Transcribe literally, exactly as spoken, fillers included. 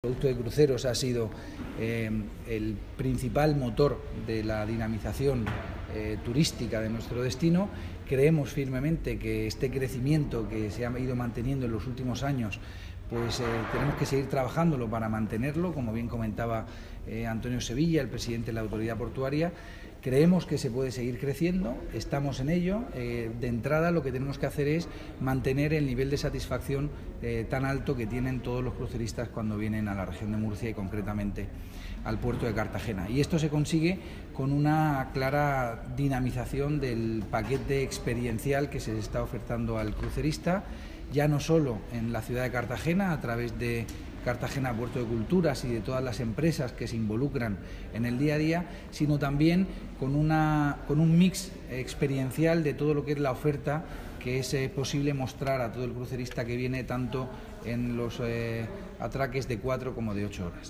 El producto de cruceros ha sido eh, el principal motor de la dinamización eh, turística de nuestro destino. Creemos firmemente que este crecimiento que se ha ido manteniendo en los últimos años, pues eh, tenemos que seguir trabajándolo para mantenerlo, como bien comentaba eh, Antonio Sevilla, el presidente de la Autoridad Portuaria. Creemos que se puede seguir creciendo, estamos en ello. Eh, de entrada lo que tenemos que hacer es mantener el nivel de satisfacción eh, tan alto que tienen todos los cruceristas cuando vienen a la región de Murcia y concretamente al puerto de Cartagena. Y esto se consigue con una clara dinamización del paquete experiencial que se está ofertando al crucerista, ya no solo en la ciudad de Cartagena, a través de Cartagena Puerto de Culturas y de todas las empresas que se involucran en el día a día, sino también con, una, con un mix experiencial de todo lo que es la oferta que es eh, posible mostrar a todo el crucerista que viene tanto en los eh, atraques de cuatro como de ocho horas.